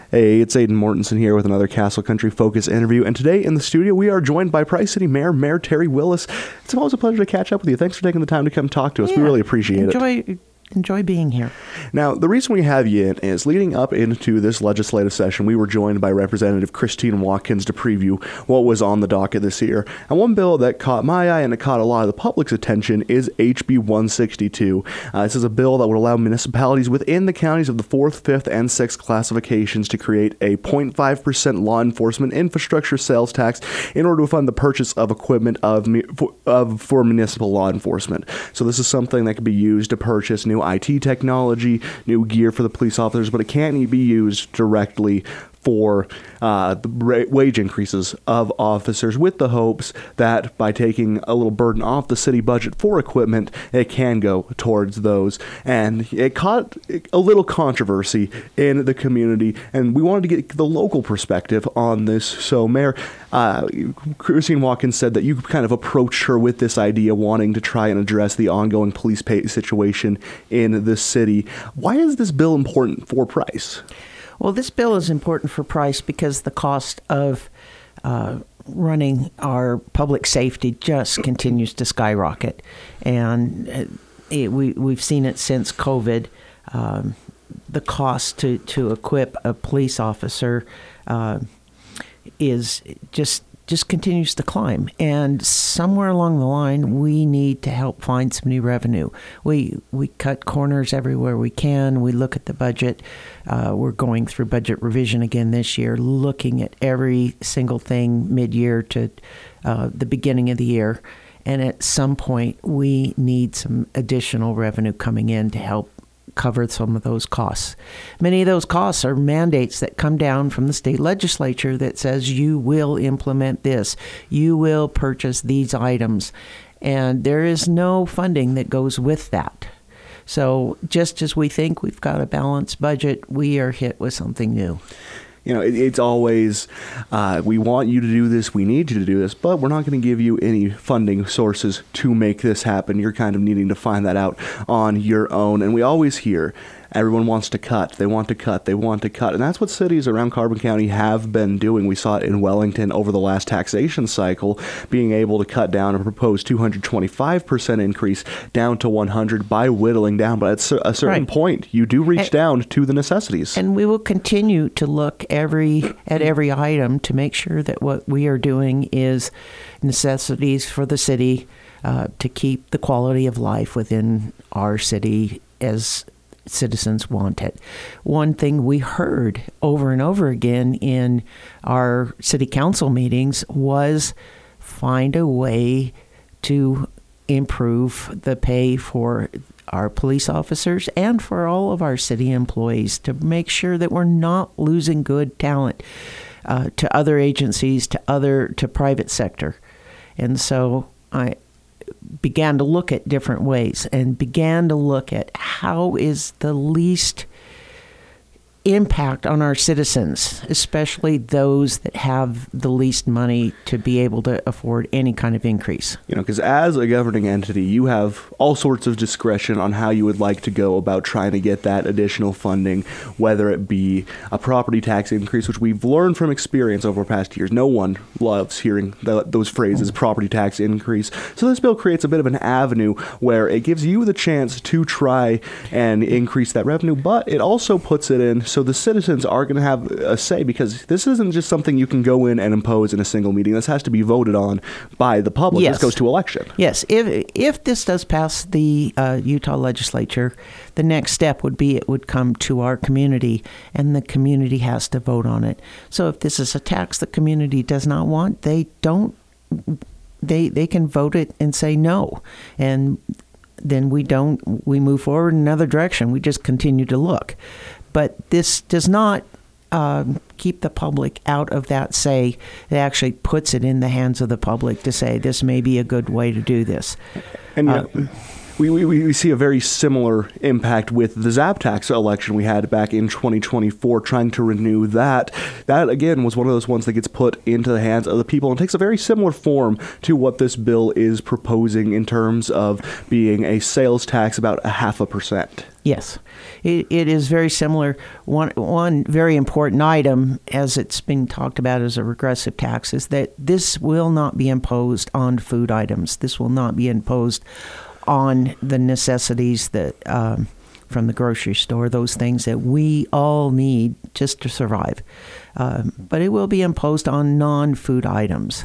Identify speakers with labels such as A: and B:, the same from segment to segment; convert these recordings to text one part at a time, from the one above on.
A: Hey, it's Aidan Mortensen here with another Castle Country Focus interview, and today in the studio we are joined by Price City Mayor Terry Willis. It's always a pleasure to catch up with you. Thanks for taking the time to come talk to us. We really appreciate it.
B: Enjoy being here.
A: Now, the reason we have you in is leading up into this legislative session, we were joined by Representative Christine Watkins to preview what was on the docket this year. And one bill that caught my eye and it caught a lot of the public's attention is HB 162. This is a bill that would allow municipalities within the counties of the 4th, 5th, and 6th classifications to create a 0.5% law enforcement infrastructure sales tax in order to fund the purchase of equipment for municipal law enforcement. So this is something that could be used to purchase new IT technology, new gear for the police officers, but it can't be used directly for the wage increases of officers, with the hopes that by taking a little burden off the city budget for equipment, it can go towards those. And it caught a little controversy in the community, and we wanted to get the local perspective on this. So Mayor Christine Watkins said that you kind of approached her with this idea, wanting to try and address the ongoing police pay situation in the city. Why is this bill important for Price?
B: Well, this bill is important for Price because the cost of running our public safety just continues to skyrocket. And we've seen it since COVID. The cost to equip a police officer is just continues to climb. And somewhere along the line, we need to help find some new revenue. We cut corners everywhere we can. We look at the budget. We're going through budget revision again this year, looking at every single thing mid-year to the beginning of the year. And at some point, we need some additional revenue coming in to help cover some of those costs. Many of those costs are mandates that come down from the state legislature that says you will implement this, you will purchase these items, and there is no funding that goes with that. So just as we think we've got a balanced budget, we are hit with something new.
A: You know, it's always, we want you to do this, we need you to do this, but we're not going to give you any funding sources to make this happen. You're kind of needing to find that out on your own. And we always hear everyone wants to cut. They want to cut. They want to cut. And that's what cities around Carbon County have been doing. We saw it in Wellington over the last taxation cycle, being able to cut down a proposed 225% increase down to 100 by whittling down. But at a certain point, you do reach down to the necessities.
B: And we will continue to look at every item to make sure that what we are doing is necessities for the city to keep the quality of life within our city as citizens want it. One thing we heard over and over again in our city council meetings was find a way to improve the pay for our police officers and for all of our city employees to make sure that we're not losing good talent to other agencies, to private sector. And so I began to look at different ways and began to look at how is the least impact on our citizens, especially those that have the least money to be able to afford any kind of increase.
A: You know, because as a governing entity, you have all sorts of discretion on how you would like to go about trying to get that additional funding, whether it be a property tax increase, which we've learned from experience over past years. No one loves hearing those phrases, property tax increase. So this bill creates a bit of an avenue where it gives you the chance to try and increase that revenue, but it also puts it in so the citizens are going to have a say, because this isn't just something you can go in and impose in a single meeting. This has to be voted on by the public.
B: Yes.
A: This goes to election.
B: Yes. If this does pass the Utah legislature, the next step would be it would come to our community, and the community has to vote on it. So if this is a tax the community does not want, they can vote it and say no. And then we move forward in another direction. We just continue to look. But this does not keep the public out of that say. It actually puts it in the hands of the public to say this may be a good way to do this.
A: And We see a very similar impact with the Zaptax election we had back in 2024, trying to renew that. That, again, was one of those ones that gets put into the hands of the people and takes a very similar form to what this bill is proposing in terms of being a sales tax about 0.5%.
B: Yes, it is very similar. One very important item, as it's been talked about as a regressive tax, is that this will not be imposed on food items. This will not be imposed on the necessities that from the grocery store, those things that we all need just to survive. But it will be imposed on non-food items.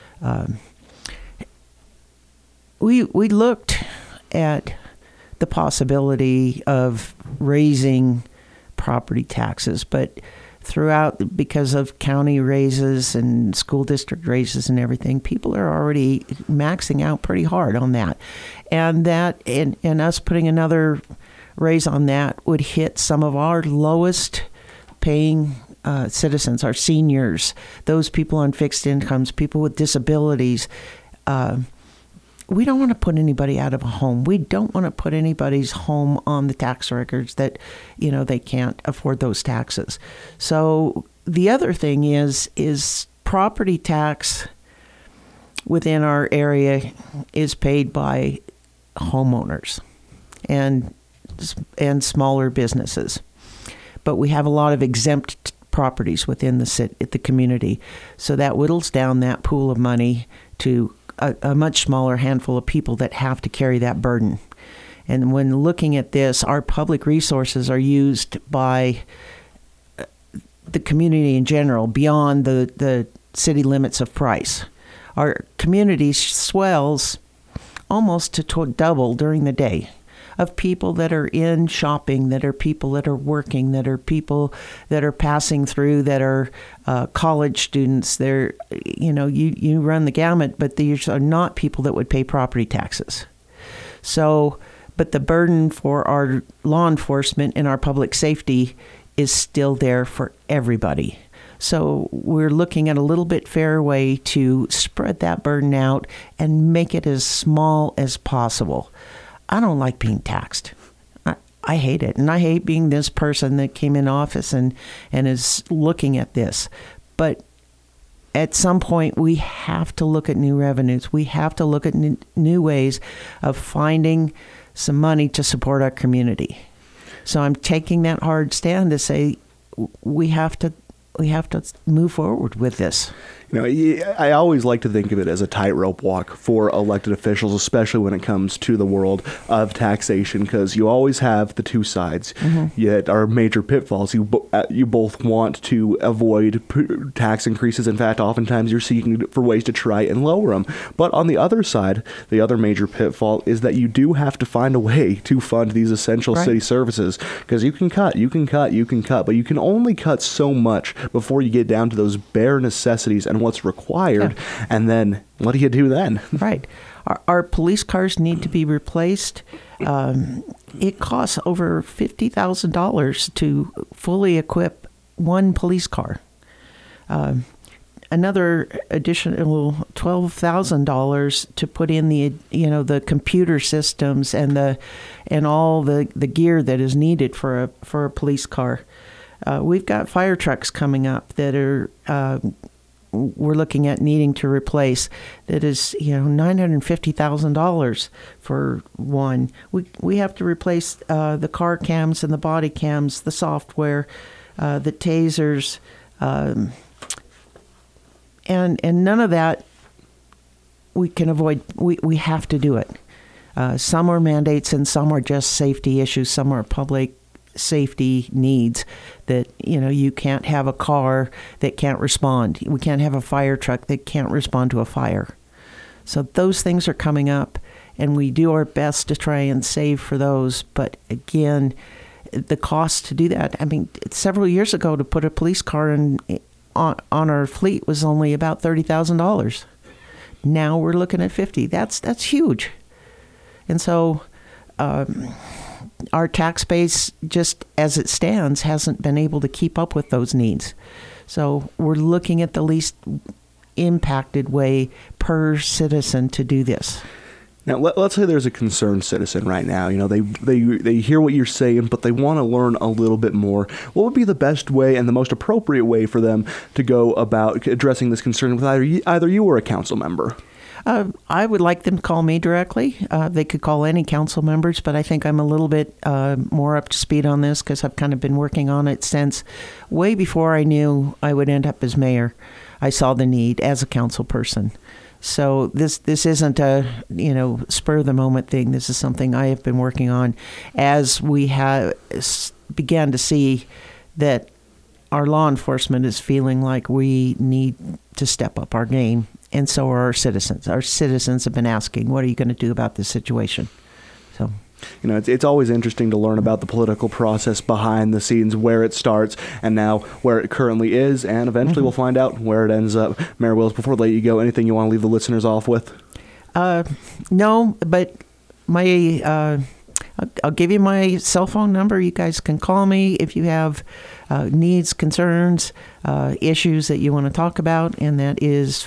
B: We looked at the possibility of raising property taxes, but throughout, because of county raises and school district raises and everything, people are already maxing out pretty hard on that. And us putting another raise on that would hit some of our lowest paying citizens, our seniors, those people on fixed incomes, people with disabilities. We don't want to put anybody out of a home. We don't want to put anybody's home on the tax records that, they can't afford those taxes. So the other thing is property tax within our area is paid by homeowners and smaller businesses. But we have a lot of exempt properties within the community. So that whittles down that pool of money to a much smaller handful of people that have to carry that burden. And when looking at this, our public resources are used by the community in general beyond the city limits of Price. Our community swells almost to double during the day of people that are in shopping, that are people that are working, that are people that are passing through, that are college students. They're, you run the gamut, but these are not people that would pay property taxes. So, but the burden for our law enforcement and our public safety is still there for everybody. So we're looking at a little bit fairer way to spread that burden out and make it as small as possible. I don't like being taxed. I hate it. And I hate being this person that came in office and is looking at this. But at some point, we have to look at new revenues. We have to look at new ways of finding some money to support our community. So I'm taking that hard stand to say we have to move forward with this.
A: I always like to think of it as a tightrope walk for elected officials, especially when it comes to the world of taxation, because you always have the two sides. Mm-hmm. Yet our major pitfalls. You both want to avoid tax increases. In fact, oftentimes you're seeking for ways to try and lower them. But on the other side, the other major pitfall is that you do have to find a way to fund these essential city services, because you can cut, but you can only cut so much before you get down to those bare necessities and what's required. Yeah. And then what do you do then?
B: Right. Our police cars need to be replaced. It costs over $50,000 to fully equip one police car. Another additional $12,000 to put in the computer systems and all the gear that is needed for a police car. We've got fire trucks coming up that are we're looking at needing to replace. That is, $950,000 for one. We have to replace the car cams and the body cams, the software, the tasers, and none of that we can avoid. We have to do it. Some are mandates and some are just safety issues. Some are public safety needs that, you can't have a car that can't respond. We can't have a fire truck that can't respond to a fire. So those things are coming up, and we do our best to try and save for those. But again, the cost to do that, several years ago to put a police car on our fleet was only about $30,000. Now we're looking at $50,000. That's huge. And so our tax base, just as it stands, hasn't been able to keep up with those needs. So we're looking at the least impacted way per citizen to do this.
A: Now, let's say there's a concerned citizen right now. You know, they hear what you're saying, but they want to learn a little bit more. What would be the best way and the most appropriate way for them to go about addressing this concern with either you or a council member?
B: I would like them to call me directly. They could call any council members, but I think I'm a little bit more up to speed on this because I've kind of been working on it since way before I knew I would end up as mayor. I saw the need as a council person. So this isn't a spur of the moment thing. This is something I have been working on as we began to see that our law enforcement is feeling like we need to step up our game, and so are our citizens. Our citizens have been asking, "What are you going to do about this situation?" So.
A: You know, it's always interesting to learn about the political process behind the scenes, where it starts, and now where it currently is, and eventually we'll find out where it ends up. Mayor Willis, before I let you go, anything you want to leave the listeners off with?
B: No, but I'll give you my cell phone number. You guys can call me if you have needs, concerns, issues that you want to talk about, and that is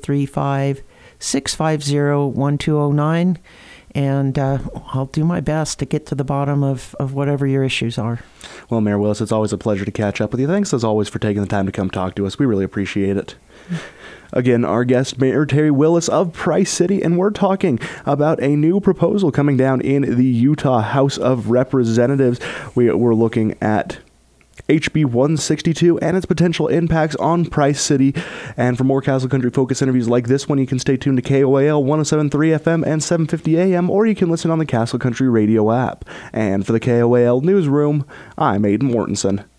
B: 435-650-1209. And I'll do my best to get to the bottom of whatever your issues are.
A: Well, Mayor Willis, it's always a pleasure to catch up with you. Thanks, as always, for taking the time to come talk to us. We really appreciate it. Again, our guest, Mayor Terry Willis of Price City, and we're talking about a new proposal coming down in the Utah House of Representatives. We're looking at HB 162 and its potential impacts on Price City. And for more Castle Country Focus interviews like this one, you can stay tuned to KOAL 107.3 FM and 750 AM, or you can listen on the Castle Country Radio app. And for the KOAL Newsroom, I'm Aidan Mortensen.